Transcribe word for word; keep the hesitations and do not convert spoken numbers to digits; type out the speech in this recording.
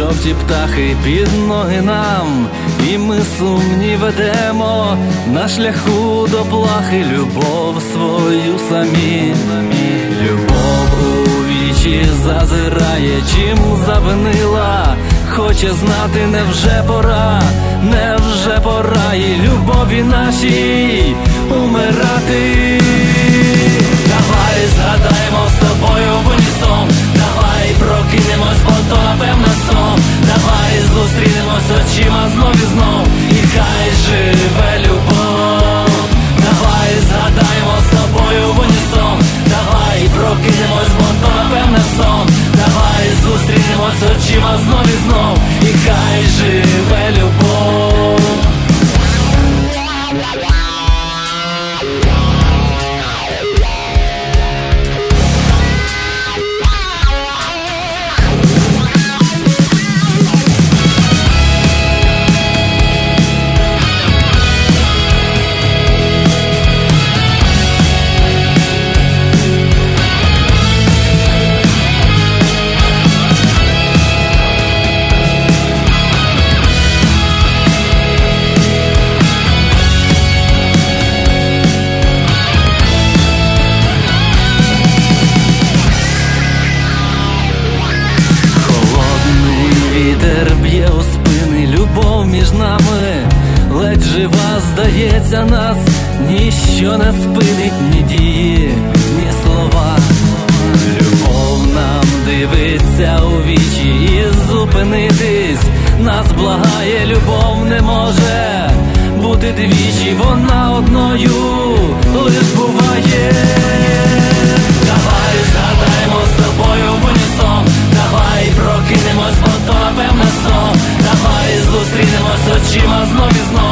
жовті птахи під ноги нам, і ми сумні ведемо на шляху до плахи любов свою самі. Любов у вічі зазирає, чим завинила, хоче знати, невже пора, невже пора і любові нашій умирати. Давай згадаємо з тобою в унісон, давай прокинемось, бо то напевно сон. Давай зустрінемось очима знов і знов, і хай живе любов. Давай згадаємо з тобою в унісон, давай прокинемось, бо то напевно сон. Давай зустрінемось очима знов і знов, і хай живе любов. Вітер б'є у спини, любов між нами ледь жива, здається, нас ніщо не спинить, ні дії, ні слова. Любов нам дивиться у вічі, і зупинитись нас благає. Любов не може бути двічі, вона одною лиш буває. Давай згадаємо з тобою в унісон, давай прокинемось, бо то напевно сон. Давай зустрінемось очима знов і знов,